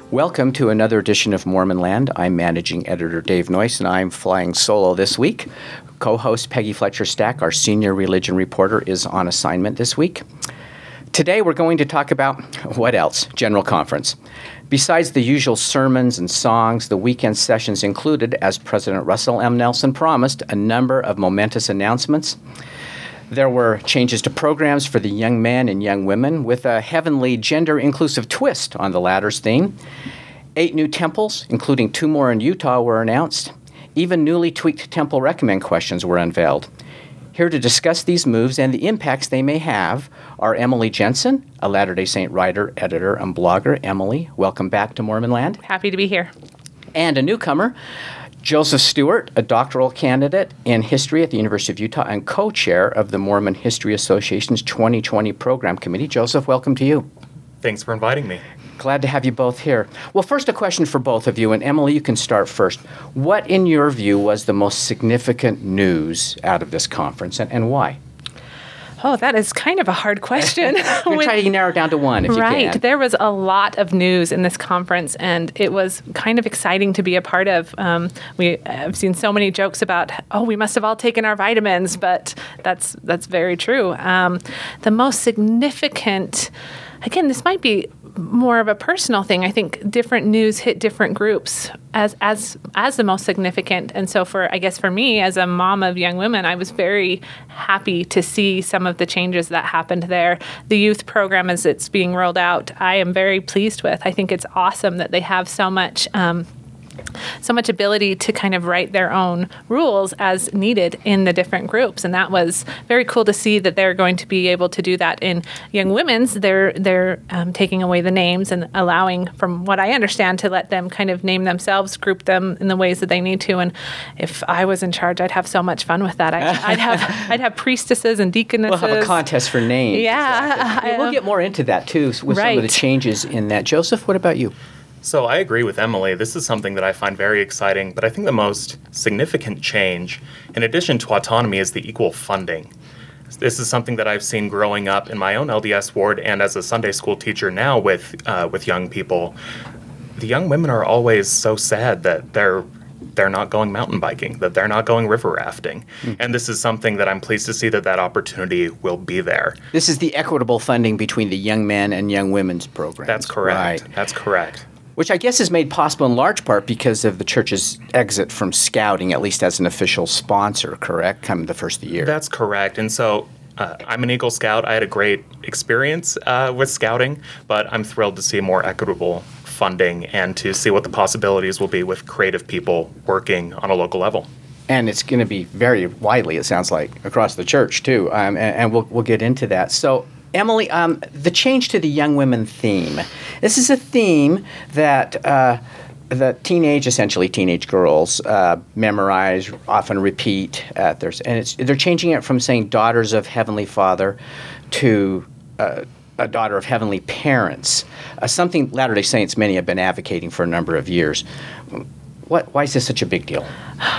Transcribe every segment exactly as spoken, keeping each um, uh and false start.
Welcome to another edition of Mormon Land. I'm Managing Editor Dave Noyce, and I'm flying solo this week. Co-host Peggy Fletcher Stack, our senior religion reporter, is on assignment this week. Today we're going to talk about, what else? General Conference. Besides the usual sermons and songs, the weekend sessions included, as President Russell M. Nelson promised, a number of momentous announcements. There were changes to programs for the young men and young women with a heavenly gender-inclusive twist on the latter's theme. Eight new temples, including two more in Utah, were announced. Even newly tweaked temple recommend questions were unveiled. Here to discuss these moves and the impacts they may have are Emily Jensen, a Latter-day Saint writer, editor, and blogger. Emily, welcome back to Mormon Land. Happy to be here. And a newcomer, Joseph Stewart, a doctoral candidate in history at the University of Utah and co-chair of the Mormon History Association's twenty twenty Program Committee. Joseph, welcome to you. Thanks for inviting me. Glad to have you both here. Well, first a question for both of you, and Emily, you can start first. What, in your view, was the most significant news out of this conference, and, and why? Oh, that is kind of a hard question. We're going to try to narrow it down to one, if right. you can. Right. There was a lot of news in this conference, and it was kind of exciting to be a part of. Um, we have seen so many jokes about, oh, we must have all taken our vitamins, but that's that's very true. Um, the most significant, again, this might be more of a personal thing. I think different news hit different groups as as as the most significant. And so for, I guess for me, as a mom of young women, I was very happy to see some of the changes that happened there. The youth program, as it's being rolled out, I am very pleased with. I think it's awesome that they have so much um, so much ability to kind of write their own rules as needed in the different groups. And that was very cool to see that they're going to be able to do that in young women's. They're they're um, taking away the names and allowing, from what I understand, to let them kind of name themselves, group them in the ways that they need to. And if I was in charge, I'd have so much fun with that. I, I'd have I'd have priestesses and deaconesses. We'll have a contest for names. Yeah. Exactly. Yeah, we'll get more into that, too, with right. some of the changes in that. Joseph, what about you? So I agree with Emily. This is something that I find very exciting, but I think the most significant change, in addition to autonomy, is the equal funding. This is something that I've seen growing up in my own L D S ward and as a Sunday school teacher now with uh, with young people. The young women are always so sad that they're they're not going mountain biking, that they're not going river rafting. Mm. And this is something that I'm pleased to see that that opportunity will be there. This is the equitable funding between the young men and young women's programs. That's correct. Right. That's correct. Which I guess is made possible in large part because of the church's exit from scouting, at least as an official sponsor, correct, come the first of the year? That's correct. And so uh, I'm an Eagle Scout. I had a great experience uh, with scouting, but I'm thrilled to see more equitable funding and to see what the possibilities will be with creative people working on a local level. And it's going to be very widely, it sounds like, across the church, too, um, and, and we'll, we'll get into that. So, Emily, um, the change to the young women theme. This is a theme that uh, the teenage, essentially teenage girls, uh, memorize, often repeat. At their, and it's, they're changing it from saying daughters of Heavenly Father to uh, a daughter of heavenly parents, uh, something Latter-day Saints, many have been advocating for a number of years. What? Why is this such a big deal?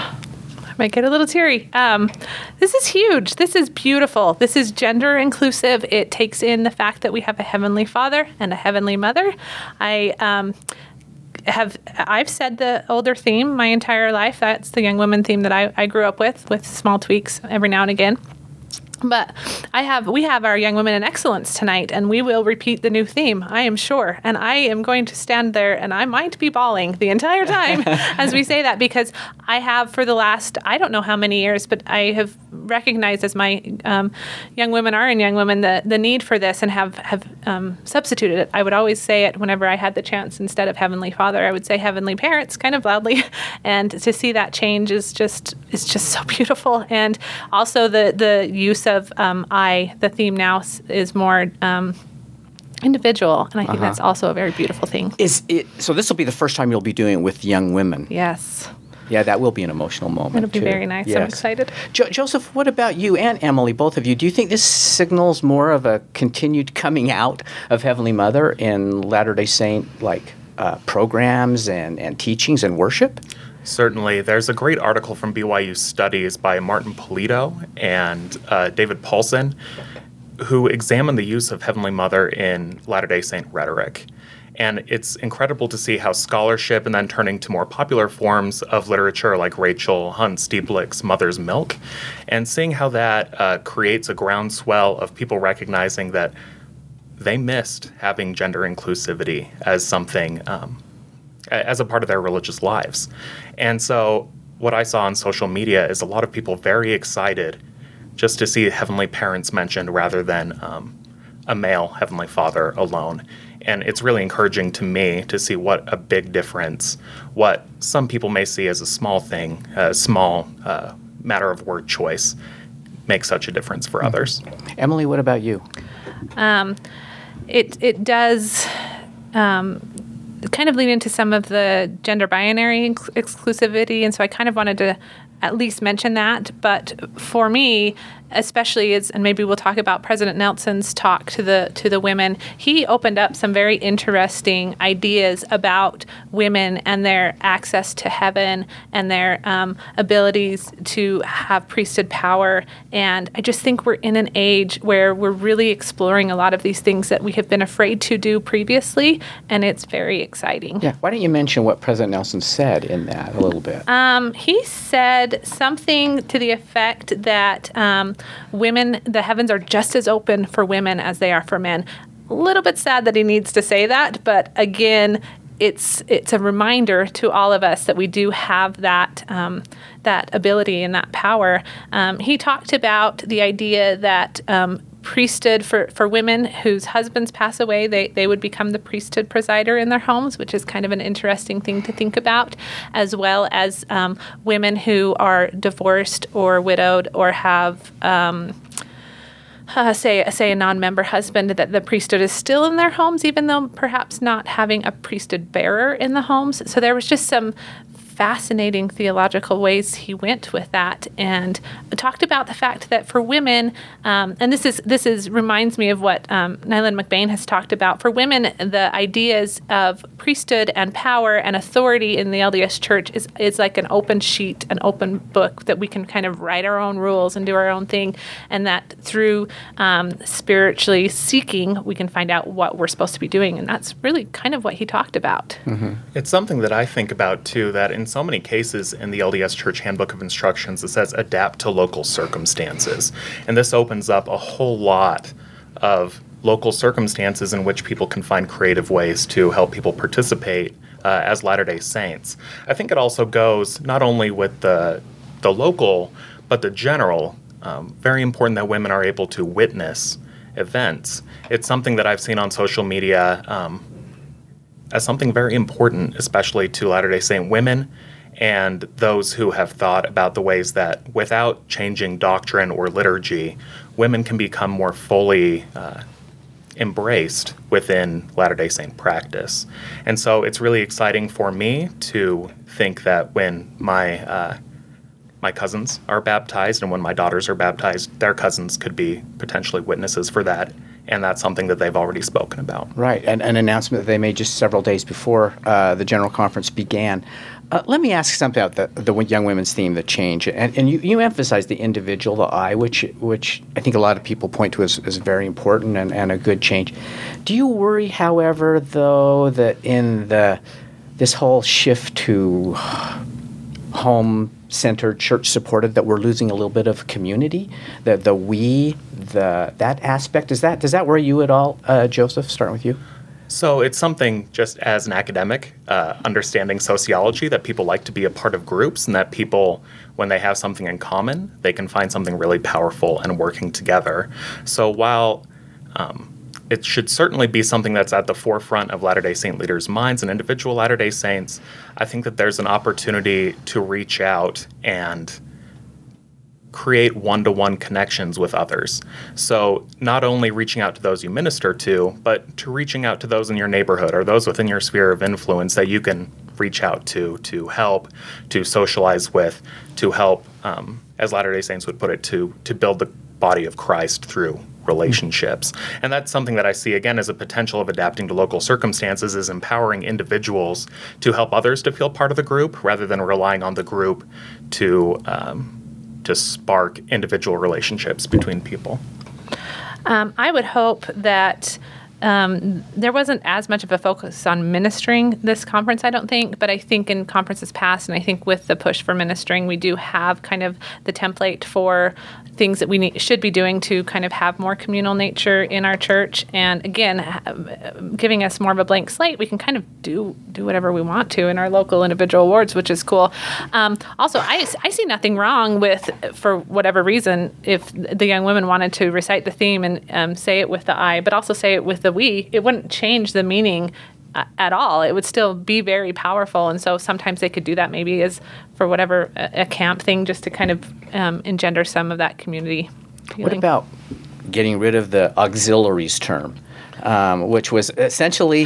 Might get a little teary. Um, this is huge. This is beautiful. This is gender inclusive. It takes in the fact that we have a heavenly father and a heavenly mother. I um, have I've said the older theme my entire life. That's the young women theme that I, I grew up with, with small tweaks every now and again. But I have we have our Young Women in Excellence tonight, and we will repeat the new theme, I am sure. And I am going to stand there, and I might be bawling the entire time as we say that, because I have for the last, I don't know how many years, but I have recognized as my um, young women are and young women the, the need for this and have, have um, substituted it. I would always say it whenever I had the chance. Instead of Heavenly Father, I would say Heavenly Parents, kind of loudly. And to see that change is just is just so beautiful. And also the, the use of um, I, the theme now is more um, individual, and I think uh-huh. that's also a very beautiful thing. Is it, so this will be the first time you'll be doing it with young women. Yes. Yeah, that will be an emotional moment. It'll be too. very nice. Yes. I'm excited. Jo- Joseph, what about you and Emily, both of you? Do you think this signals more of a continued coming out of Heavenly Mother in Latter-day Saint like uh, programs and, and teachings and worship? Certainly. There's a great article from B Y U Studies by Martin Polito and uh, David Paulson, who examined the use of Heavenly Mother in Latter-day Saint rhetoric. And it's incredible to see how scholarship and then turning to more popular forms of literature like Rachel Hunt Stieblich's Mother's Milk, and seeing how that uh, creates a groundswell of people recognizing that they missed having gender inclusivity as something, um, as a part of their religious lives. And so what I saw on social media is a lot of people very excited just to see heavenly parents mentioned rather than um, a male heavenly father alone. And it's really encouraging to me to see what a big difference, what some people may see as a small thing, a small uh, matter of word choice, makes such a difference for others. Emily, what about you? Um, it it does um, kind of lead into some of the gender binary ex- exclusivity, and so I kind of wanted to at least mention that. But for me, especially is, and maybe we'll talk about President Nelson's talk to the to the women. He opened up some very interesting ideas about women and their access to heaven and their um, abilities to have priesthood power. And I just think we're in an age where we're really exploring a lot of these things that we have been afraid to do previously, and it's very exciting. Yeah. Why don't you mention what President Nelson said in that a little bit? Um, he said something to the effect that um, women, the heavens are just as open for women as they are for men. A little bit sad that he needs to say that, but again, it's it's a reminder to all of us that we do have that um, that ability and that power. Um, he talked about the idea that um, priesthood for, for women whose husbands pass away, they, they would become the priesthood presider in their homes, which is kind of an interesting thing to think about, as well as um, women who are divorced or widowed or have, um, uh, say, say a non-member husband, that the priesthood is still in their homes, even though perhaps not having a priesthood bearer in the homes. So there was just some fascinating theological ways he went with that, and talked about the fact that for women, um, and this is this is reminds me of what um, Nyland McBain has talked about. For women, the ideas of priesthood and power and authority in the L D S Church is is like an open sheet, an open book that we can kind of write our own rules and do our own thing, and that through um, spiritually seeking, we can find out what we're supposed to be doing, and that's really kind of what he talked about. Mm-hmm. It's something that I think about too, that in so many cases in the L D S Church Handbook of Instructions, it says adapt to local circumstances. And this opens up a whole lot of local circumstances in which people can find creative ways to help people participate uh, as Latter-day Saints. I think it also goes not only with the, the local, but the general. Um, very important that women are able to witness events. It's something that I've seen on social media um, as something very important, especially to Latter-day Saint women and those who have thought about the ways that without changing doctrine or liturgy, women can become more fully uh, embraced within Latter-day Saint practice. And so it's really exciting for me to think that when my uh, my cousins are baptized and when my daughters are baptized, their cousins could be potentially witnesses for that. And that's something that they've already spoken about. Right, and an announcement that they made just several days before uh, the General Conference began. Uh, let me ask something about the, the young women's theme, the change. And, and you, you emphasize the individual, the I, which which I think a lot of people point to as, as very important and, and a good change. Do you worry, however, though, that in the this whole shift to home-centered, church-supported, that we're losing a little bit of community, the the we, the that aspect? Does that does that worry you at all, uh, Joseph? Starting with you. So it's something, just as an academic, uh, understanding sociology, that people like to be a part of groups, and that people, when they have something in common, they can find something really powerful and working together. So while um, it should certainly be something that's at the forefront of Latter-day Saint leaders' minds and individual Latter-day Saints, I think that there's an opportunity to reach out and create one-to-one connections with others. So not only reaching out to those you minister to, but to reaching out to those in your neighborhood or those within your sphere of influence that you can reach out to, to help, to socialize with, to help, um, as Latter-day Saints would put it, to to build the body of Christ through relationships. And that's something that I see, again, as a potential of adapting to local circumstances, is empowering individuals to help others to feel part of the group rather than relying on the group to um, to spark individual relationships between people. Um, I would hope that um, there wasn't as much of a focus on ministering this conference, I don't think, but I think in conferences past, and I think with the push for ministering, we do have kind of the template for things that we need, should be doing to kind of have more communal nature in our church. And again, giving us more of a blank slate, we can kind of do do whatever we want to in our local individual wards, which is cool. Um, also, I, I see nothing wrong with, for whatever reason, if the young women wanted to recite the theme and um, say it with the I, but also say it with the we, it wouldn't change the meaning uh, at all. It would still be very powerful. And so sometimes they could do that maybe as for whatever, a, a camp thing, just to kind of um, engender some of that community feeling. What about getting rid of the auxiliaries term, um, which was essentially...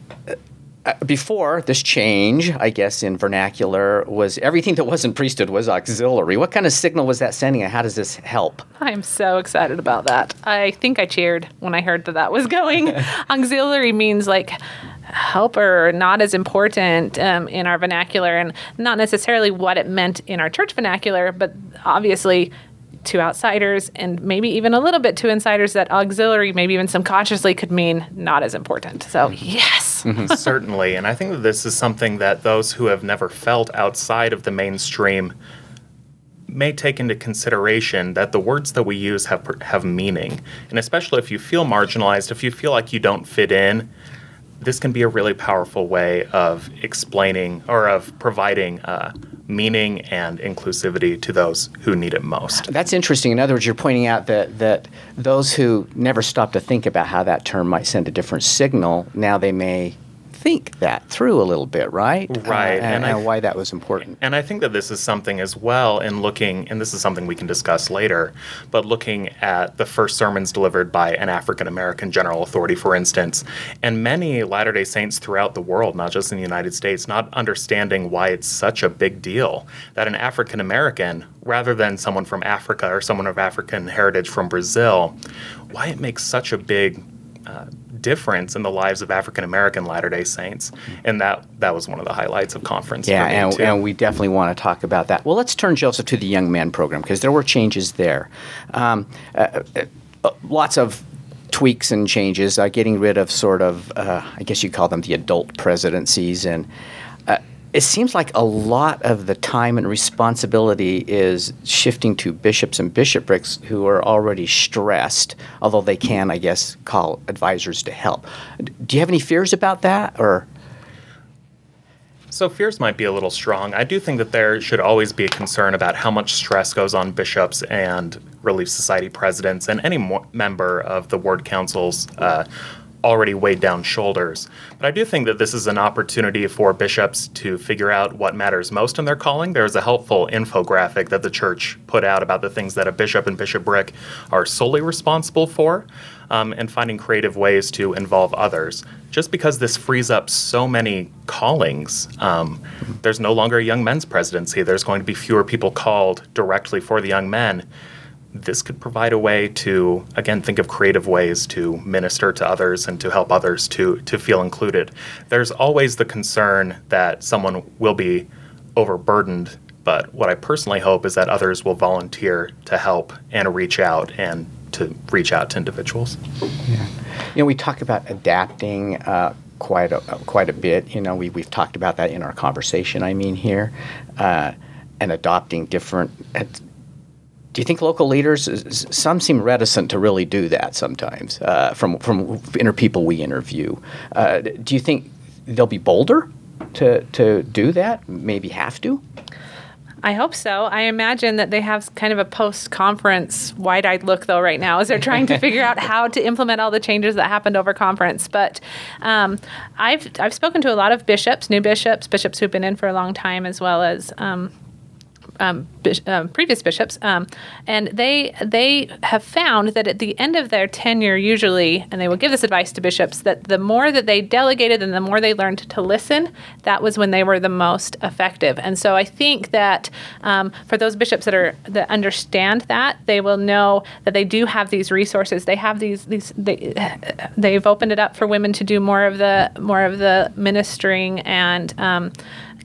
Uh, before this change, I guess, in vernacular, was everything that wasn't priesthood was auxiliary. What kind of signal was that sending, and how does this help? I'm so excited about that. I think I cheered when I heard that that was going. Auxiliary means like helper, not as important um, in our vernacular, and not necessarily what it meant in our church vernacular, but obviously to outsiders and maybe even a little bit to insiders, that auxiliary, maybe even subconsciously, could mean not as important. So, yes. Mm-hmm. Certainly. And I think that this is something that those who have never felt outside of the mainstream may take into consideration, that the words that we use have have meaning. And especially if you feel marginalized, if you feel like you don't fit in, this can be a really powerful way of explaining or of providing uh, meaning and inclusivity to those who need it most. That's interesting. In other words, you're pointing out that, that those who never stop to think about how that term might send a different signal, now they may think that through a little bit, right? Right. Uh, and, and, I, and why that was important. And I think that this is something as well in looking, and this is something we can discuss later, but looking at the first sermons delivered by an African-American general authority, for instance, and many Latter-day Saints throughout the world, not just in the United States, not understanding why it's such a big deal that an African-American, rather than someone from Africa or someone of African heritage from Brazil, why it makes such a big uh, difference in the lives of African-American Latter-day Saints. And that that was one of the highlights of conference. Yeah, for me and, too. and we definitely want to talk about that. Well, let's turn, Joseph, to the Young Men program, because there were changes there. Um, uh, uh, lots of tweaks and changes, uh, getting rid of sort of, uh, I guess you call them the adult presidencies. And uh, it seems like a lot of the time and responsibility is shifting to bishops and bishoprics who are already stressed, although they can, I guess, call advisors to help. Do you have any fears about that, or? So fears might be a little strong. I do think that there should always be a concern about how much stress goes on bishops and Relief Society presidents and any mo- member of the ward councils uh, already weighed down shoulders. But I do think that this is an opportunity for bishops to figure out what matters most in their calling. There's a helpful infographic that the church put out about the things that a bishop and bishopric are solely responsible for, um, and finding creative ways to involve others. Just because this frees up so many callings, um, there's no longer a young men's presidency. There's going to be fewer people called directly for the young men. This could provide a way to, again, think of creative ways to minister to others and to help others to to feel included. There's always the concern that someone will be overburdened, but what I personally hope is that others will volunteer to help and reach out and to reach out to individuals. Yeah. You know, we talk about adapting uh, quite a, quite a bit. You know, we, we've talked about that in our conversation, I mean, here, uh, and adopting different... Uh, Do you think local leaders, some seem reticent to really do that sometimes, uh, from from inner people we interview. Uh, do you think they'll be bolder to, to do that, maybe have to? I hope so. I imagine that they have kind of a post-conference wide-eyed look, though, right now, as they're trying to figure out how to implement all the changes that happened over conference. But um, I've I've spoken to a lot of bishops, new bishops, bishops who've been in for a long time, as well as um, Um, bis- um, previous bishops, um, and they they have found that at the end of their tenure, usually, and they will give this advice to bishops, that the more that they delegated and the more they learned to listen, that was when they were the most effective. And so I think that um, for those bishops that are that understand that, they will know that they do have these resources. They have these these they they've opened it up for women to do more of the more of the ministering and. Um,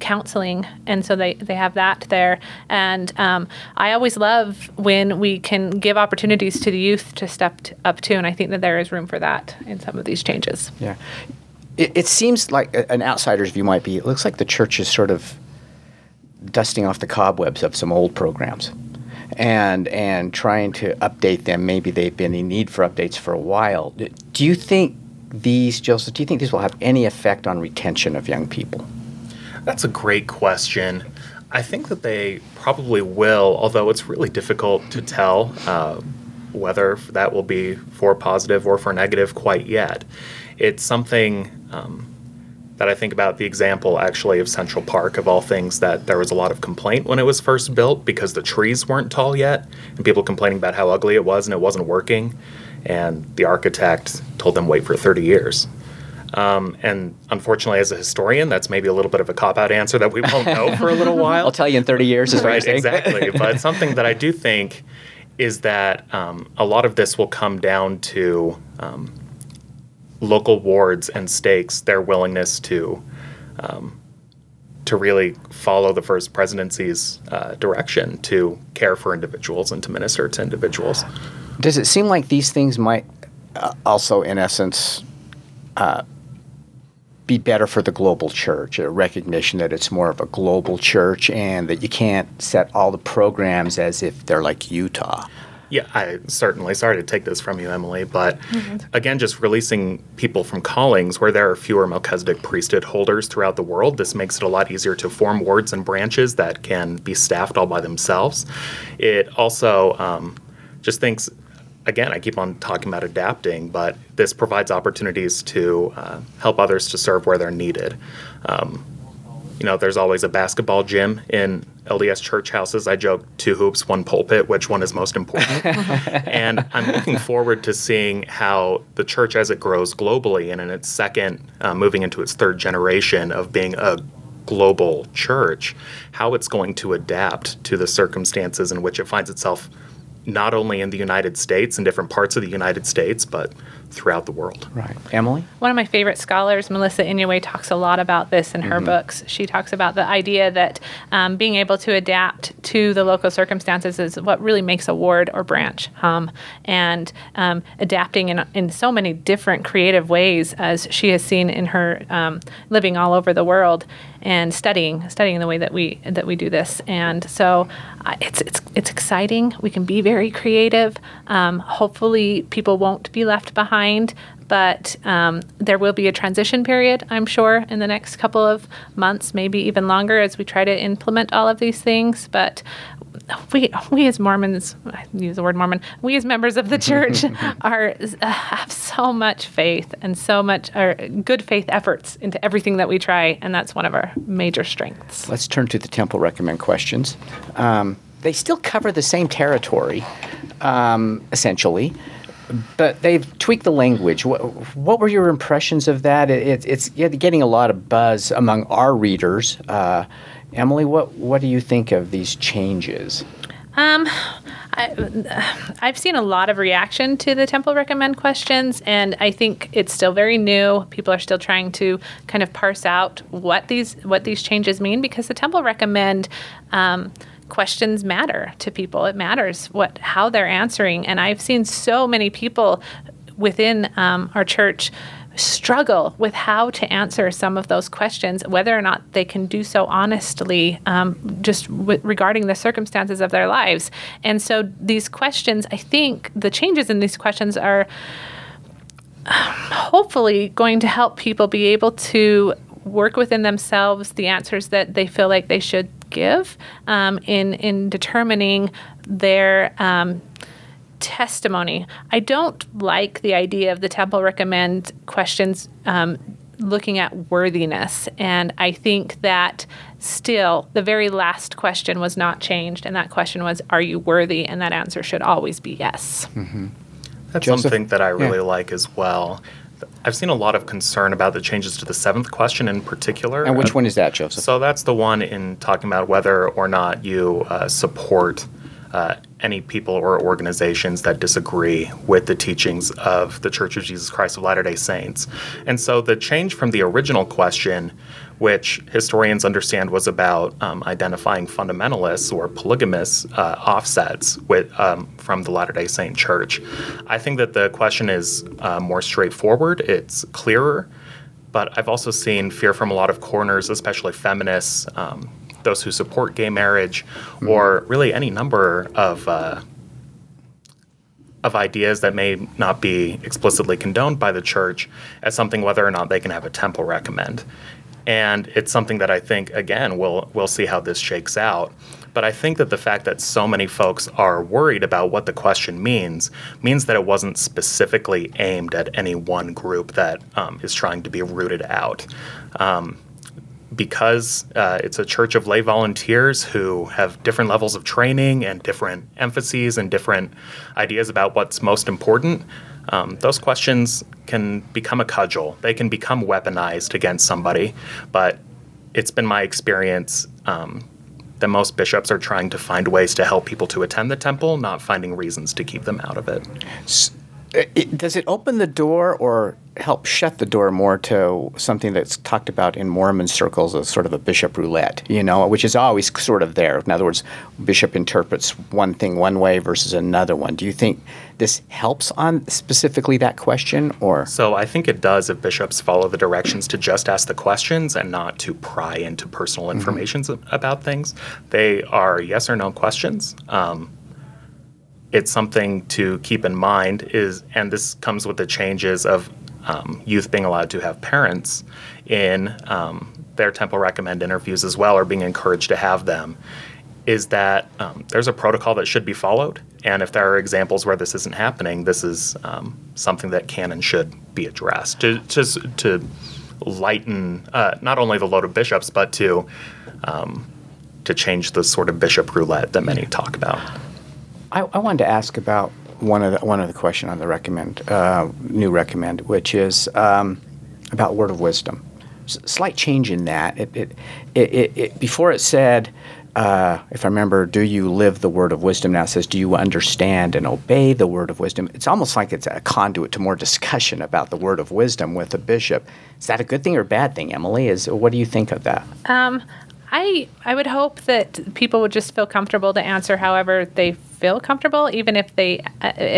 counseling, and so they, they have that there. And um, I always love when we can give opportunities to the youth to step t- up too, and I think that there is room for that in some of these changes. Yeah. It, it seems like a, an outsider's view might be, it looks like the church is sort of dusting off the cobwebs of some old programs and and trying to update them. Maybe they've been in need for updates for a while. Do you think these, Joseph, do you think these will have any effect on retention of young people? That's a great question. I think that they probably will, although it's really difficult to tell uh, whether that will be for positive or for negative quite yet. It's something um, that I think about the example actually of Central Park, of all things, that there was a lot of complaint when it was first built because the trees weren't tall yet, and people complaining about how ugly it was and it wasn't working. And the architect told them wait for thirty years. Um, and unfortunately, as a historian, that's maybe a little bit of a cop-out answer that we won't know for a little while. I'll tell you in thirty years is what right, you're saying. Exactly. But something that I do think is that um, a lot of this will come down to um, local wards and stakes, their willingness to um, to really follow the First Presidency's uh, direction to care for individuals and to minister to individuals. Does it seem like these things might uh, also, in essence, uh, be better for the global church, a recognition that it's more of a global church and that you can't set all the programs as if they're like Utah? Yeah, I certainly, sorry to take this from you, Emily, but mm-hmm. again, just releasing people from callings where there are fewer Melchizedek priesthood holders throughout the world, this makes it a lot easier to form wards and branches that can be staffed all by themselves. It also um, just thinks, again, I keep on talking about adapting, but this provides opportunities to uh, help others to serve where they're needed. Um, you know, there's always a basketball gym in L D S church houses. I joke, two hoops, one pulpit, which one is most important? And I'm looking forward to seeing how the church, as it grows globally and in its second, uh, moving into its third generation of being a global church, how it's going to adapt to the circumstances in which it finds itself, not only in the United States, in different parts of the United States, but throughout the world. Right. Emily? One of my favorite scholars, Melissa Inouye, talks a lot about this in her mm-hmm. books. She talks about the idea that um, being able to adapt to the local circumstances is what really makes a ward or branch hum. And um, adapting in, in so many different creative ways, as she has seen in her um, living all over the world and studying, studying the way that we that we do this. And so uh, it's it's it's exciting. We can be very creative. Um, hopefully, people won't be left behind. But um, there will be a transition period, I'm sure, in the next couple of months, maybe even longer, as we try to implement all of these things. But we, we as Mormons, I use the word Mormon, we as members of the church are uh, have so much faith and so much uh, good faith efforts into everything that we try, and that's one of our major strengths. Let's turn to the Temple Recommend questions. Um, they still cover the same territory, um, essentially. But they've tweaked the language. What, what were your impressions of that? It, it's getting a lot of buzz among our readers. Uh, Emily, what, what do you think of these changes? Um, I, I've seen a lot of reaction to the Temple Recommend questions, and I think it's still very new. People are still trying to kind of parse out what these what these changes mean, because the Temple Recommend um, questions matter to people. It matters what how they're answering. And I've seen so many people within um, our church struggle with how to answer some of those questions, whether or not they can do so honestly, um, just w- regarding the circumstances of their lives. And so these questions, I think the changes in these questions are hopefully going to help people be able to work within themselves the answers that they feel like they should give um, in in determining their um, testimony. I don't like the idea of the Temple Recommend questions um, looking at worthiness, and I think that still the very last question was not changed, and that question was, are you worthy? And that answer should always be yes. Mm-hmm. That's Joseph? something that I really yeah. like as well. I've seen a lot of concern about the changes to the seventh question in particular. And which one is that, Joseph? So that's the one in talking about whether or not you uh, support uh, any people or organizations that disagree with the teachings of the Church of Jesus Christ of Latter-day Saints. And so the change from the original question, which historians understand was about um, identifying fundamentalists or polygamous uh, offsets with um, from the Latter-day Saint Church, I think that the question is uh, more straightforward. It's clearer. But I've also seen fear from a lot of corners, especially feminists, um, those who support gay marriage, mm-hmm. or really any number of uh, of ideas that may not be explicitly condoned by the church as something whether or not they can have a temple recommend. And it's something that I think, again, we'll we'll see how this shakes out. But I think that the fact that so many folks are worried about what the question means means that it wasn't specifically aimed at any one group that um, is trying to be rooted out. Um, because uh, it's a church of lay volunteers who have different levels of training and different emphases and different ideas about what's most important, um, those questions can become a cudgel. They can become weaponized against somebody. But it's been my experience um, that most bishops are trying to find ways to help people to attend the temple, not finding reasons to keep them out of it. It, does it open the door or help shut the door more to something that's talked about in Mormon circles as sort of a bishop roulette, you know, which is always sort of there? In other words, bishop interprets one thing one way versus another one. Do you think this helps on specifically that question, or? So I think it does if bishops follow the directions to just ask the questions and not to pry into personal information mm-hmm. about things. They are yes or no questions. Um, It's something to keep in mind is, and this comes with the changes of um, youth being allowed to have parents in um, their temple recommend interviews as well, or being encouraged to have them, is that um, there's a protocol that should be followed. And if there are examples where this isn't happening, this is um, something that can and should be addressed to to, to lighten uh, not only the load of bishops, but to um, to change the sort of bishop roulette that many talk about. I, I wanted to ask about one of the one of the question on the recommend uh, new recommend, which is um, about word of wisdom. S- slight change in that. It, it, it, it, it before it said, uh, if I remember, do you live the word of wisdom? Now it says, do you understand and obey the word of wisdom? It's almost like it's a conduit to more discussion about the word of wisdom with the bishop. Is that a good thing or a bad thing, Emily? Is what do you think of that? Um, I I would hope that people would just feel comfortable to answer however they feel comfortable, even if they. Uh,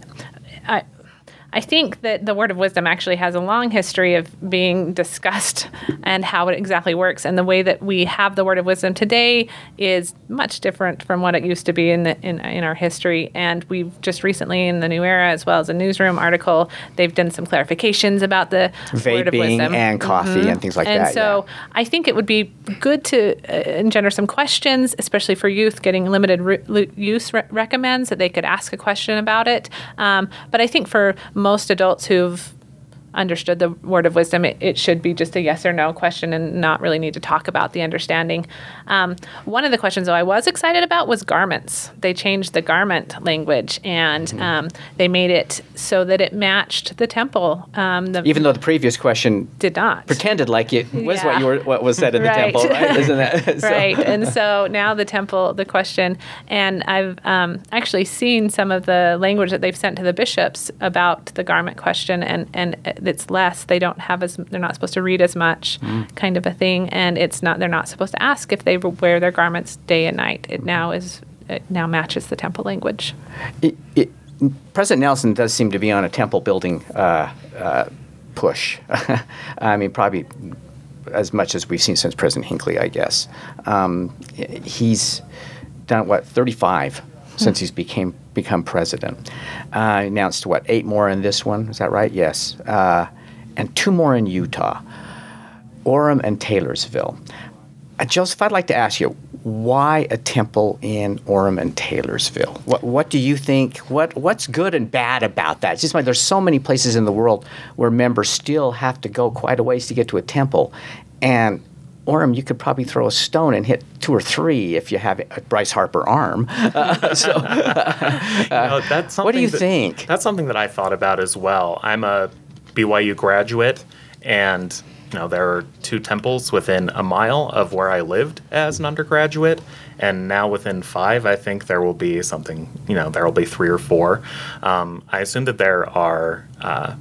I I think that the word of wisdom actually has a long history of being discussed and how it exactly works. And the way that we have the word of wisdom today is much different from what it used to be in the, in, in our history. And we've just recently, in the New Era, as well as a newsroom article, they've done some clarifications about the Vaping word of wisdom. and coffee mm-hmm. and things like and that. And so yeah. I think it would be good to uh, engender some questions, especially for youth getting limited re- use re- recommends, that they could ask a question about it. Um, but I think for most adults who've understood the word of wisdom, it, it should be just a yes or no question and not really need to talk about the understanding. Um, one of the questions, though, I was excited about was garments. They changed the garment language, and mm-hmm. um, they made it so that it matched the temple. Um, the, Even though the previous question did not. Pretended like it was yeah. what you were, what was said in the right. temple, right? Isn't that so? Right? And so now the temple, the question, and I've um, actually seen some of the language that they've sent to the bishops about the garment question, and and it's less. They don't have as they're not supposed to read as much, mm. kind of a thing, and it's not. They're not supposed to ask if they wear their garments day and night. It now is. It now matches the temple language. It, it, President Nelson does seem to be on a temple building uh, uh, push. I mean, probably as much as we've seen since President Hinckley, I guess. Um, he's done what thirty-five since he's became become president. Uh, announced what eight more in this one? Is that right? Yes, uh, and two more in Utah, Orem and Taylorsville. Uh, Joseph, I'd like to ask you, why a temple in Orem and Taylorsville? What what do you think? What what's good and bad about that? It's just like there's so many places in the world where members still have to go quite a ways to get to a temple, and Orem, you could probably throw a stone and hit two or three if you have a Bryce Harper arm. Uh, so, uh, you know, that's what do you that, think? That's something that I thought about as well. I'm a B Y U graduate, and you know, there are two temples within a mile of where I lived as an undergraduate, and now within five, I think there will be something, you know, there will be three or four. Um, I assume that there are uh,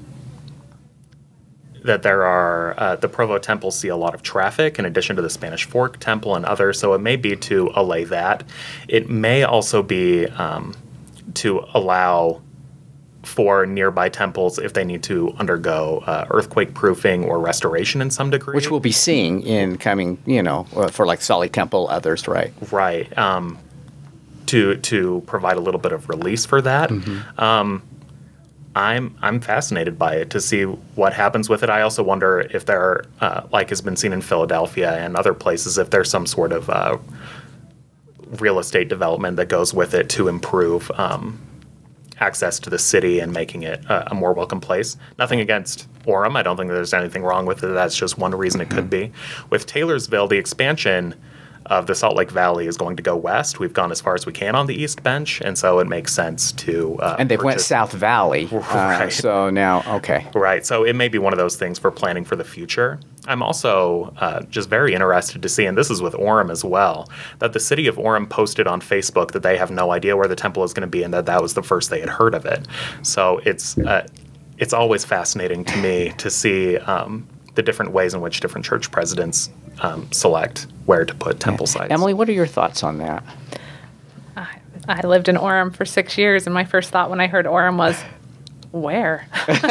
that there are uh, the Provo temples see a lot of traffic in addition to the Spanish Fork Temple and others, so it may be to allay that. It may also be um, to allow for nearby temples if they need to undergo uh, earthquake proofing or restoration in some degree. Which we'll be seeing in coming, you know, uh, for like Sali Temple, others, right? Right. Um, to to provide a little bit of release for that. Mm-hmm. Um, I'm I'm fascinated by it to see what happens with it. I also wonder if there, are, uh, like has been seen in Philadelphia and other places, if there's some sort of uh, real estate development that goes with it to improve um, access to the city and making it a, a more welcome place. Nothing against Orem. I don't think there's anything wrong with it. That's just one reason it could be. With Taylorsville, the expansion of the Salt Lake Valley is going to go west. We've gone as far as we can on the East Bench, and so it makes sense to uh, And they've purchase. went South Valley. Right. Uh, so now, okay. Right. So it may be one of those things for planning for the future. I'm also uh, just very interested to see, and this is with Orem as well, that the city of Orem posted on Facebook that they have no idea where the temple is going to be and that that was the first they had heard of it. So it's uh, it's always fascinating to me to see um, the different ways in which different church presidents um, select where to put temple Yeah. sites. Emily, what are your thoughts on that? I, I lived in Orem for six years, and my first thought when I heard Orem was, where?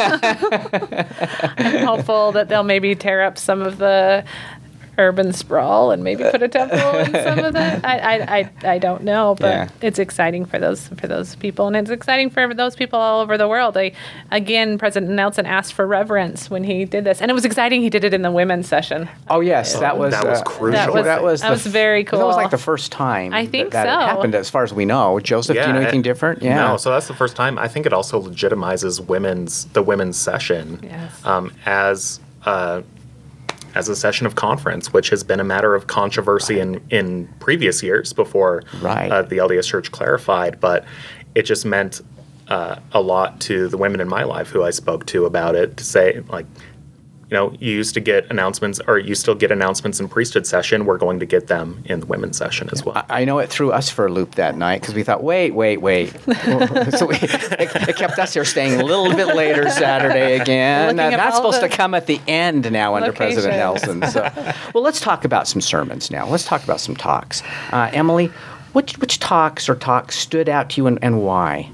I'm hopeful that they'll maybe tear up some of the urban sprawl and maybe put a temple in some of that. I, I, I, I don't know, but Yeah. it's exciting for those for those people, and it's exciting for those people all over the world. I, again, President Nelson asked for reverence when he did this, and it was exciting. He did it in the women's session. Oh, yes, that was That was uh, crucial. That was- that was, that the was very cool. That was like the first time I think that, that so. it happened, as far as we know. Joseph, do you know anything it- different? Yeah. No, so that's the first time. I think it also legitimizes women's the women's session Yes. um, as uh, as a session of conference, which has been a matter of controversy in, in previous years before Right. uh, the L D S Church clarified. But it just meant uh, a lot to the women in my life who I spoke to about it, to say, like, you know, you used to get announcements, or you still get announcements in priesthood session. We're going to get them in the women's session as well. I I know it threw us for a loop that night because we thought, wait, wait, wait. so we, it, it kept us here staying a little bit later Saturday again. Looking Uh, at that's all supposed the to come at the end now under President locations. Nelson. So, well, let's talk about some sermons now. Let's talk about some talks. Uh, Emily, which which talks or talks stood out to you, and, and why?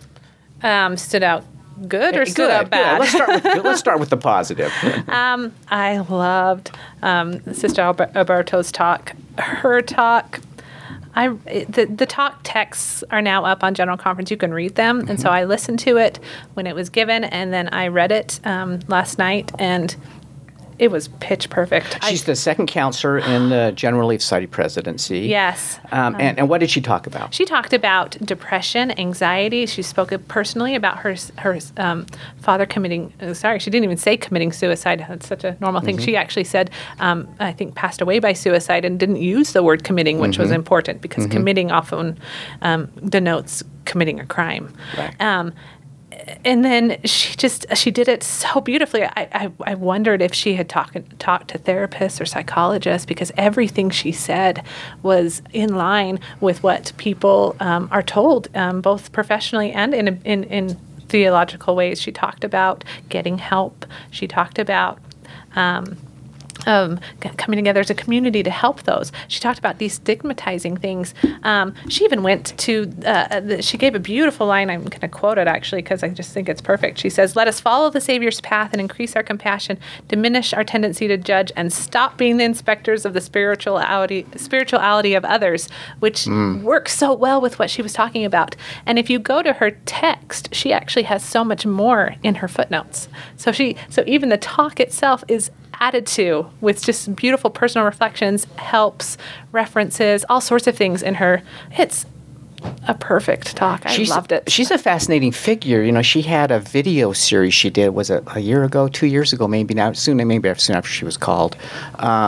Um, stood out good or Good, stood out good. bad? Let's start with let's start with the positive. Um, I loved um, Sister Alber- Alberto's talk. Her talk, I it- the the talk texts are now up on General Conference. You can read them, and so I listened to it when it was given, and then I read it um, last night, and it was pitch perfect. I- She's the second counselor in the General Relief Society presidency. yes. Um, and, and what did she talk about? She talked about depression, anxiety. She spoke personally about her her um, father committing. Uh, sorry, she didn't even say committing suicide. That's such a normal thing. She actually said, um, I think, passed away by suicide, and didn't use the word committing, which was important because committing often um, denotes committing a crime. Right. Um, and then she just she did it so beautifully. I, I, I wondered if she had talked talked to therapists or psychologists, because everything she said was in line with what people um, are told, um, both professionally and in, in in theological ways. She talked about getting help. She talked about um, Um, c- coming together as a community to help those. She talked about destigmatizing things. Um, she even went to, uh, the, she gave a beautiful line. I'm going to quote it actually because I just think it's perfect. She says, "Let us follow the Savior's path and increase our compassion, diminish our tendency to judge, and stop being the inspectors of the spirituality, spirituality of others," which works so well with what she was talking about. And if you go to her text, she actually has so much more in her footnotes. So she, so even the talk itself is added to with just beautiful personal reflections, helps, references, all sorts of things in her. It's a perfect talk. I she's, loved it. She's a fascinating figure. You know, she had a video series she did, was it a year ago, two years ago, maybe now, soon, maybe soon after she was called, um,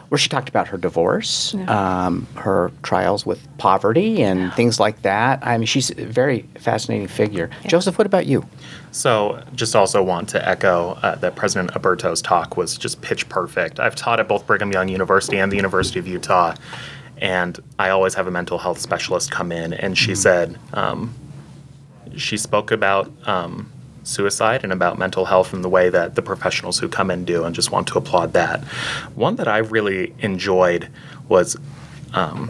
where she talked about her divorce, Yeah. um, her trials with poverty, and Yeah. things like that. I mean, she's a very fascinating figure. Joseph, what about you? So, just also want to echo uh, that President Alberto's talk was just pitch perfect. I've taught at both Brigham Young University and the University of Utah, and I always have a mental health specialist come in, and she said, um, she spoke about um, suicide and about mental health in the way that the professionals who come in do, and just want to applaud that. One that I really enjoyed was um,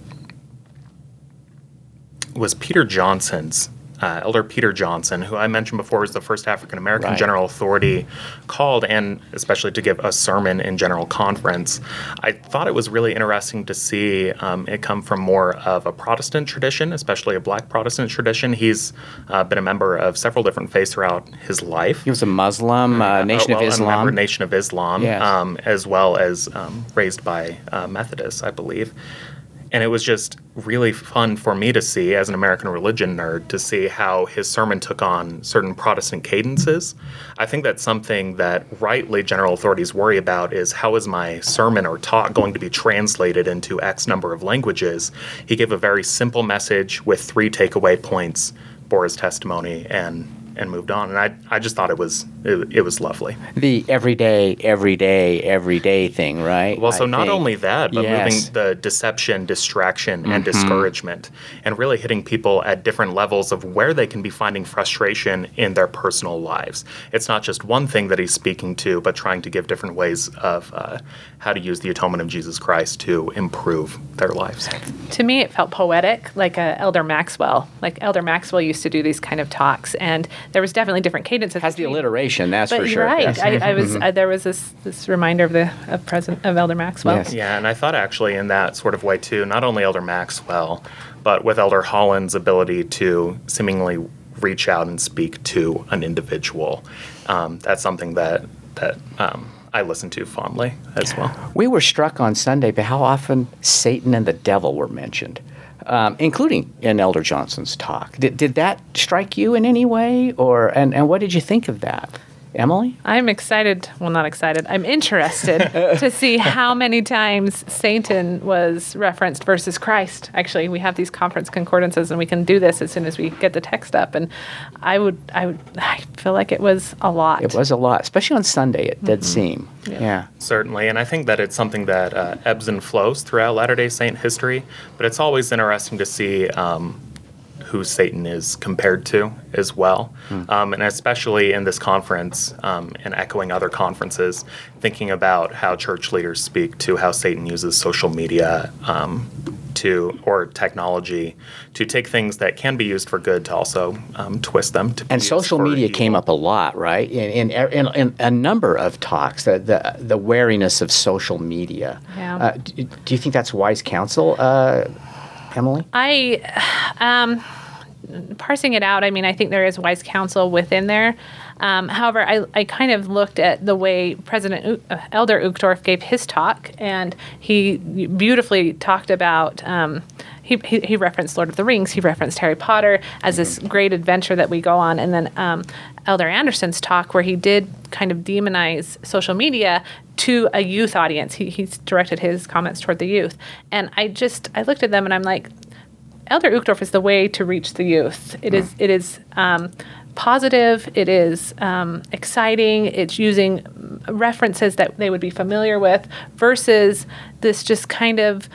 was Peter Johnson's, uh, Elder Peter Johnson, who I mentioned before was the first African-American Right. general authority called, and especially to give a sermon in General Conference. I thought it was really interesting to see um, it come from more of a Protestant tradition, especially a black Protestant tradition. He's uh, been a member of several different faiths throughout his life. He was a Muslim, uh, Nation Uh, well, of a member Islam. of Nation of Islam, Yes. um, as well as um, raised by uh, Methodists, I believe. And it was just really fun for me to see, as an American religion nerd, to see how his sermon took on certain Protestant cadences. I think that's something that rightly general authorities worry about is how is my sermon or talk going to be translated into X number of languages. He gave a very simple message with three takeaway points, bore his testimony, and and moved on. And I I just thought it was it, it was lovely. The everyday, everyday, everyday thing, right? Well, so I not think. only that, but Yes. moving the deception, distraction, and discouragement, and really hitting people at different levels of where they can be finding frustration in their personal lives. It's not just one thing that he's speaking to, but trying to give different ways of uh, how to use the atonement of Jesus Christ to improve their lives. To me, it felt poetic, like uh, Elder Maxwell. Like Elder Maxwell used to do these kind of talks, and there was definitely different cadences. Has the between- alliteration, that's But for you're sure. right. Yes. I, I was uh, there was this this reminder of the of President of Elder Maxwell. Yes. Yeah, and I thought actually in that sort of way too, not only Elder Maxwell, but with Elder Holland's ability to seemingly reach out and speak to an individual. Um, that's something that that um, I listen to fondly as well. We were struck on Sunday by how often Satan and the devil were mentioned, um, including in Elder Johnson's talk. Did, did that strike you in any way, or and, and what did you think of that, Emily? I'm excited. Well, not excited. I'm interested to see how many times Satan was referenced versus Christ. Actually, we have these conference concordances, and we can do this as soon as we get the text up. And I would, I would, I feel like it was a lot. It was a lot, especially on Sunday. It did seem, Yeah. yeah. Certainly, and I think that it's something that uh, ebbs and flows throughout Latter-day Saint history, but it's always interesting to see um, who Satan is compared to as well. Um, and especially in this conference um, and echoing other conferences, thinking about how church leaders speak to how Satan uses social media um, to or technology to take things that can be used for good to also um, twist them. To be And used social for media evil. came up a lot, right? In in, in, in a number of talks, the the, the wariness of social media. Yeah. Uh, do, do you think that's wise counsel, uh, Emily? I, um, parsing it out, I mean, I think there is wise counsel within there. Um, however, I, I kind of looked at the way President U- uh, Elder Uchtdorf gave his talk, and he beautifully talked about. Um, he, he he referenced Lord of the Rings. He referenced Harry Potter as this great adventure that we go on, and then um, Elder Anderson's talk, where he did kind of demonize social media to a youth audience. He he's directed his comments toward the youth, and I just I looked at them and I'm like, Elder Uchtdorf is the way to reach the youth. It is it is um, positive. It is um, exciting. It's using references that they would be familiar with versus this just kind of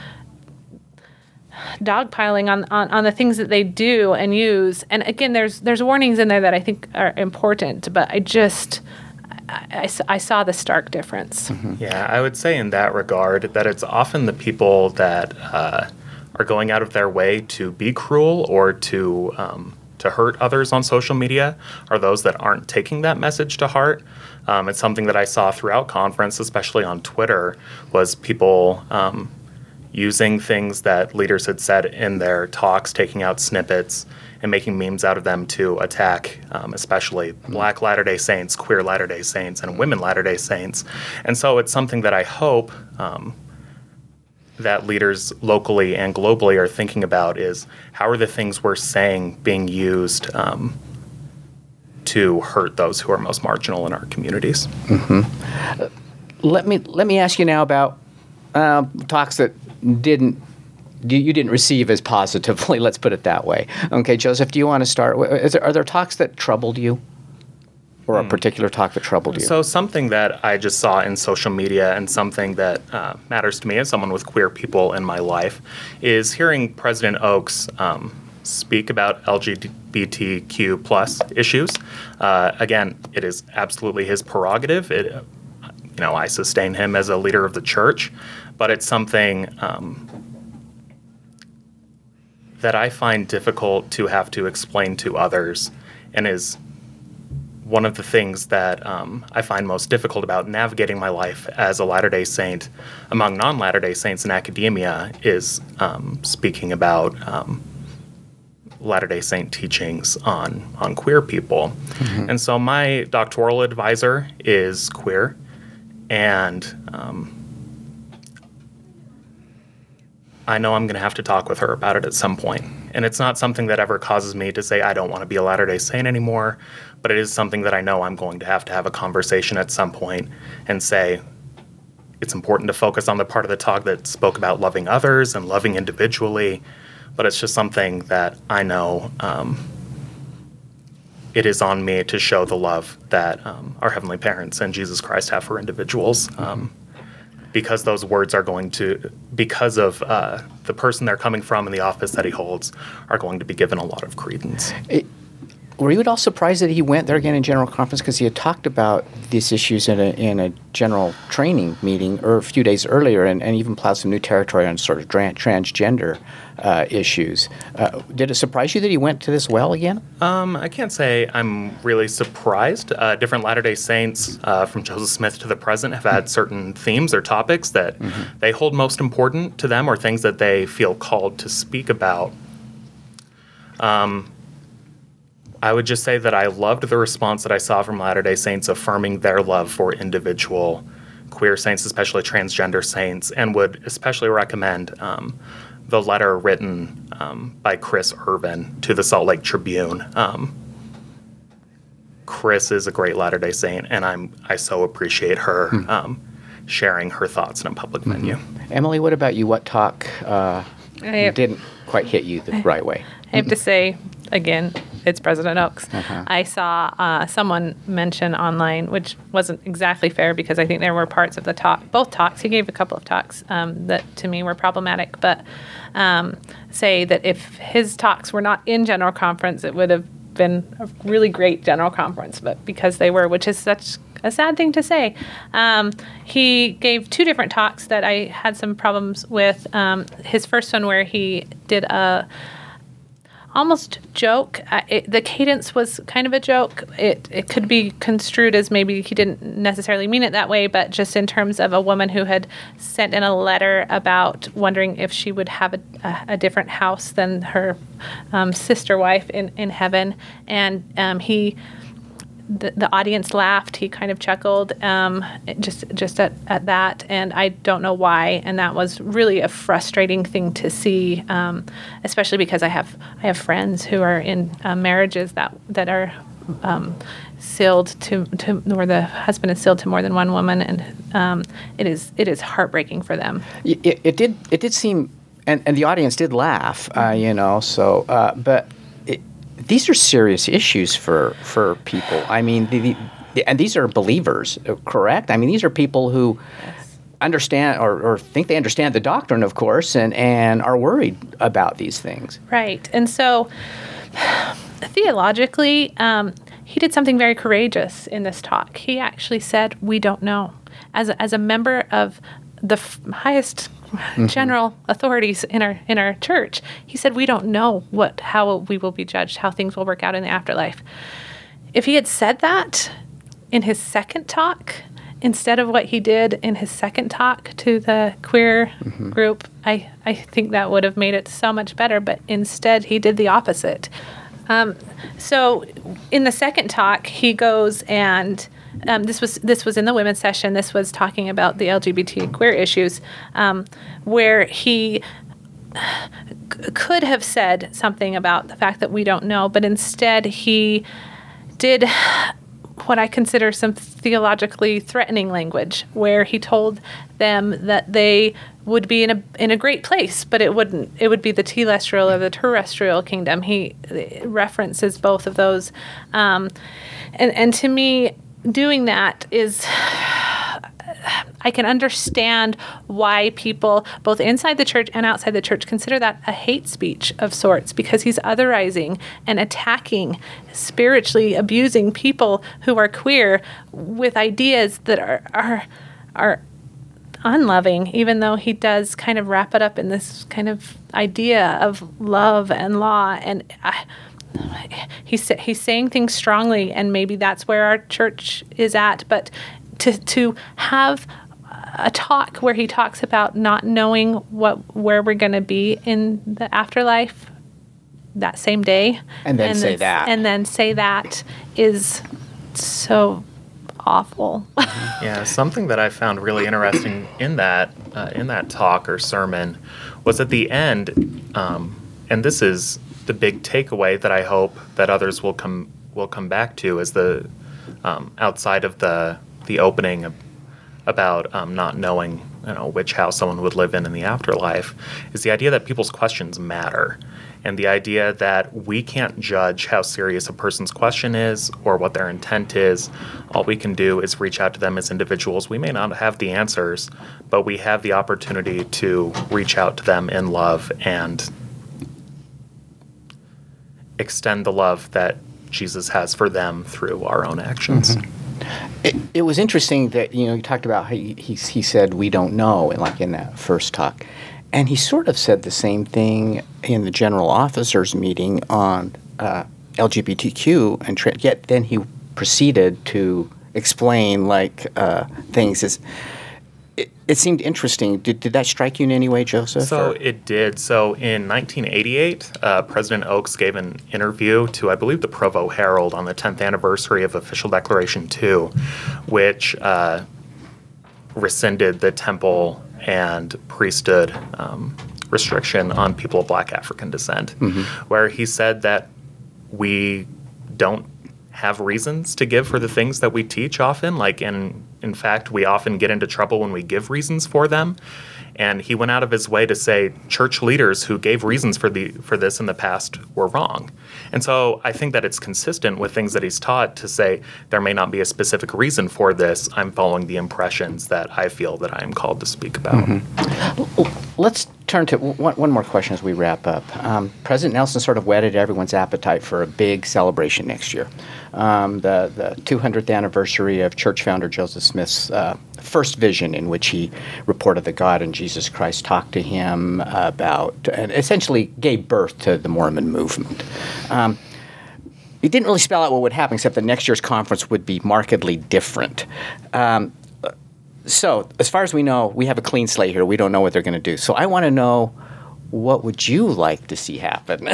dogpiling on, on, on the things that they do and use. And again, there's there's warnings in there that I think are important, but I just I, I, I saw the stark difference. Yeah, I would say in that regard that it's often the people that uh, are going out of their way to be cruel or to um, to hurt others on social media are those that aren't taking that message to heart. Um, it's something that I saw throughout conference, especially on Twitter, was people um, using things that leaders had said in their talks, taking out snippets and making memes out of them to attack, um, especially Black Latter-day Saints, queer Latter-day Saints, and women Latter-day Saints. And so it's something that I hope um, that leaders locally and globally are thinking about is how are the things we're saying being used um, to hurt those who are most marginal in our communities. Let me let me ask you now about uh, talks that didn't you, you didn't receive as positively. Let's put it that way. Okay, Joseph, do you want to start? Is there, are there talks that troubled you, or a particular talk that troubled you? So something that I just saw in social media and something that uh, matters to me as someone with queer people in my life is hearing President Oaks um, speak about L G B T Q plus issues. Uh, again, it is absolutely his prerogative. It, you know, I sustain him as a leader of the church, but it's something um, that I find difficult to have to explain to others, and is one of the things that um, I find most difficult about navigating my life as a Latter-day Saint among non-Latter-day Saints in academia is um, speaking about um, Latter-day Saint teachings on, on queer people. Mm-hmm. And so my doctoral advisor is queer, and um, I know I'm going to have to talk with her about it at some point. And it's not something that ever causes me to say I don't want to be a Latter-day Saint anymore, but it is something that I know I'm going to have to have a conversation at some point and say it's important to focus on the part of the talk that spoke about loving others and loving individually, but it's just something that I know um, it is on me to show the love that um, our Heavenly Parents and Jesus Christ have for individuals. Um, because those words are going to, because of uh, the person they're coming from and the office that he holds, are going to be given a lot of credence. It, were you at all surprised that he went there again in General Conference? Because he had talked about these issues in a, in a general training meeting or a few days earlier, and, and even plowed some new territory on sort of trans- transgender uh, issues. Uh, did it surprise you that he went to this well again? Um, I can't say I'm really surprised. Uh, different Latter-day Saints, uh, from Joseph Smith to the present, have had certain themes or topics that mm-hmm. they hold most important to them, or things that they feel called to speak about. Um, I would just say that I loved the response that I saw from Latter-day Saints affirming their love for individual queer saints, especially transgender saints, and would especially recommend um, the letter written um, by Chris Irvin to the Salt Lake Tribune. Um, Chris is a great Latter-day Saint, and I'm I so appreciate her hmm. um, sharing her thoughts in a public mm-hmm. venue. Emily, what about you? What talk uh, have, didn't quite hit you the right way? I have to say, again, it's President Oaks. Uh-huh. I saw uh, someone mention online, which wasn't exactly fair because I think there were parts of the talk, both talks, he gave a couple of talks um, that to me were problematic, but um, say that if his talks were not in General Conference, it would have been a really great General Conference, but because they were, which is such a sad thing to say. Um, he gave two different talks that I had some problems with. Um, his first one where he did a almost joke. Uh, it, the cadence was kind of a joke. It it could be construed as maybe he didn't necessarily mean it that way, but just in terms of a woman who had sent in a letter about wondering if she would have a, a, a different house than her um, sister wife in, in heaven. And um, he... The, the audience laughed. He kind of chuckled um, just just at, at that, and I don't know why. And that was really a frustrating thing to see, um, especially because I have I have friends who are in uh, marriages that that are um, sealed to, to where the husband is sealed to more than one woman, and um, it is it is heartbreaking for them. It, it did it did seem, and, and the audience did laugh, uh, you know. So, uh, but. It, These are serious issues for, for people. I mean, the, the, and these are believers, correct? I mean, these are people who yes. understand or, or think they understand the doctrine, of course, and, and are worried about these things. Right. And so, theologically, um, he did something very courageous in this talk. He actually said, we don't know. As a, as a member of the f- highest Mm-hmm. general authorities in our in our church, he said we don't know what how we will be judged, how things will work out in the afterlife. If he had said that in his second talk instead of what he did in his second talk to the queer mm-hmm. group, I I think that would have made it so much better. But instead, he did the opposite. Um, so in the second talk, he goes and. Um, this was this was in the women's session. This was talking about the L G B T queer issues, um, where he c- could have said something about the fact that we don't know, but instead he did what I consider some theologically threatening language, where he told them that they would be in a in a great place, but it wouldn't. It would be the telestial or the terrestrial kingdom. He references both of those, um, and and to me, doing that is, I can understand why people, both inside the church and outside the church, consider that a hate speech of sorts, because he's otherizing and attacking, spiritually abusing people who are queer with ideas that are are are unloving, even though he does kind of wrap it up in this kind of idea of love and law. And I, he's he's saying things strongly, and maybe that's where our church is at. But to to have a talk where he talks about not knowing what where we're going to be in the afterlife that same day, and then and say then, that, and then say that is so awful. Yeah, something that I found really interesting in that uh, in that talk or sermon was at the end, um, and this is the big takeaway that I hope that others will come will come back to, is the um, outside of the the opening of, about um, not knowing, you know, which house someone would live in in the afterlife, is the idea that people's questions matter. And the idea that we can't judge how serious a person's question is or what their intent is. All we can do is reach out to them as individuals. We may not have the answers, but we have the opportunity to reach out to them in love and extend the love that Jesus has for them through our own actions. Mm-hmm. It, it was interesting that, you know, you talked about how he, he, he said, we don't know, and like in that first talk. And he sort of said the same thing in the general officers meeting on uh, L G B T Q, and tra- yet then he proceeded to explain like uh, things. As, it, it seemed interesting. Did, did that strike you in any way, Joseph? So or? It did. So in nineteen eighty-eight, uh, President Oaks gave an interview to, I believe, the Provo Herald on the tenth anniversary of Official Declaration two, which uh, rescinded the temple and priesthood um, restriction on people of Black African descent, mm-hmm. where he said that we don't have reasons to give for the things that we teach often. Like, in, in fact, we often get into trouble when we give reasons for them. And he went out of his way to say church leaders who gave reasons for the for this in the past were wrong. And so I think that it's consistent with things that he's taught to say there may not be a specific reason for this. I'm following the impressions that I feel that I am called to speak about. Mm-hmm. Let's turn to one, one more question as we wrap up. Um, President Nelson sort of whetted everyone's appetite for a big celebration next year. Um, the, the two hundredth anniversary of church founder Joseph Smith's uh, first vision, in which he reported that God and Jesus Christ talked to him about, and essentially gave birth to the Mormon movement. Um, he didn't really spell out what would happen, except that next year's conference would be markedly different. Um, so, as far as we know, we have a clean slate here. We don't know what they're going to do. So I want to know, what would you like to see happen?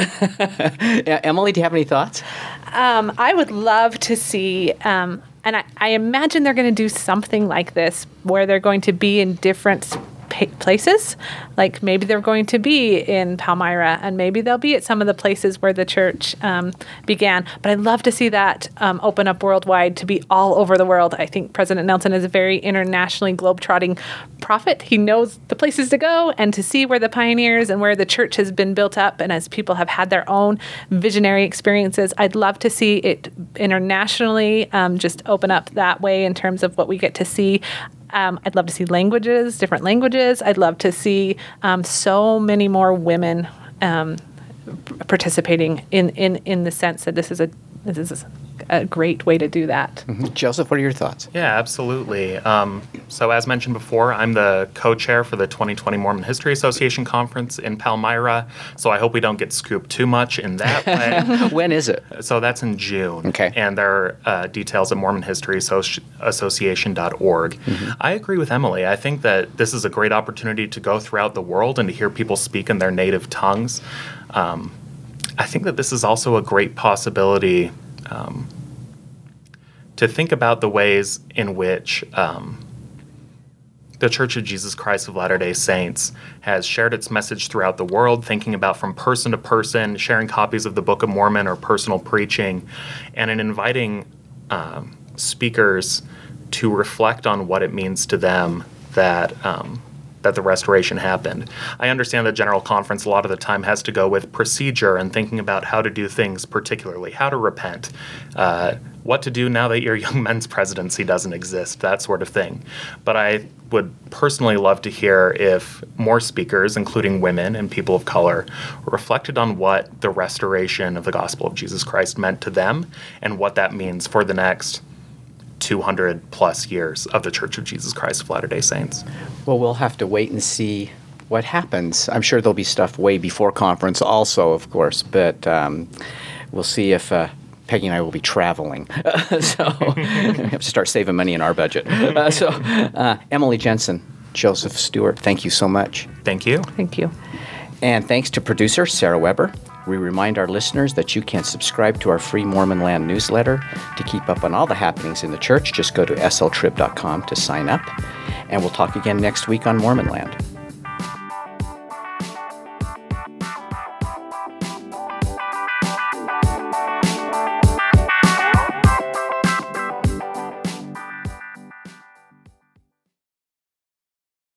Emily, do you have any thoughts? Um, I would love to see, um, and I, I imagine they're going to do something like this, where they're going to be in different pa- places. Like maybe they're going to be in Palmyra, and maybe they'll be at some of the places where the church um, began. But I'd love to see that um, open up worldwide, to be all over the world. I think President Nelson is a very internationally globetrotting prophet. He knows the places to go and to see where the pioneers and where the church has been built up, and as people have had their own visionary experiences. I'd love to see it internationally um, just open up that way in terms of what we get to see. Um, I'd love to see languages, different languages. I'd love to see um, so many more women um, participating in, in, in the sense that this is a this is a great way to do that. Mm-hmm. Joseph, what are your thoughts? Yeah, absolutely. Um, so as mentioned before, I'm the co-chair for the twenty twenty Mormon History Association Conference in Palmyra, so I hope we don't get scooped too much in that way. When is it? So that's in June. Okay. And there are uh, details at mormon history association dot org. Mm-hmm. I agree with Emily. I think that this is a great opportunity to go throughout the world and to hear people speak in their native tongues. Um, I think that this is also a great possibility um, to think about the ways in which um, the Church of Jesus Christ of Latter-day Saints has shared its message throughout the world, thinking about from person to person, sharing copies of the Book of Mormon or personal preaching, and in inviting um, speakers to reflect on what it means to them that um, that the restoration happened. I understand that General Conference a lot of the time has to go with procedure and thinking about how to do things particularly, how to repent, uh, what to do now that your young men's presidency doesn't exist, that sort of thing. But I would personally love to hear if more speakers, including women and people of color, reflected on what the restoration of the gospel of Jesus Christ meant to them and what that means for the next two hundred plus years of the Church of Jesus Christ of Latter-day Saints. Well, we'll have to wait and see what happens. I'm sure there'll be stuff way before conference also, of course, but um, we'll see if uh, Peggy and I will be traveling. so we have to start saving money in our budget. Uh, so uh, Emily Jensen, Joseph Stewart, thank you so much. Thank you. Thank you. And thanks to producer Sarah Weber. We remind our listeners that you can subscribe to our free Mormon Land newsletter. To keep up on all the happenings in the church, just go to s l trib dot com to sign up. And we'll talk again next week on Mormon Land.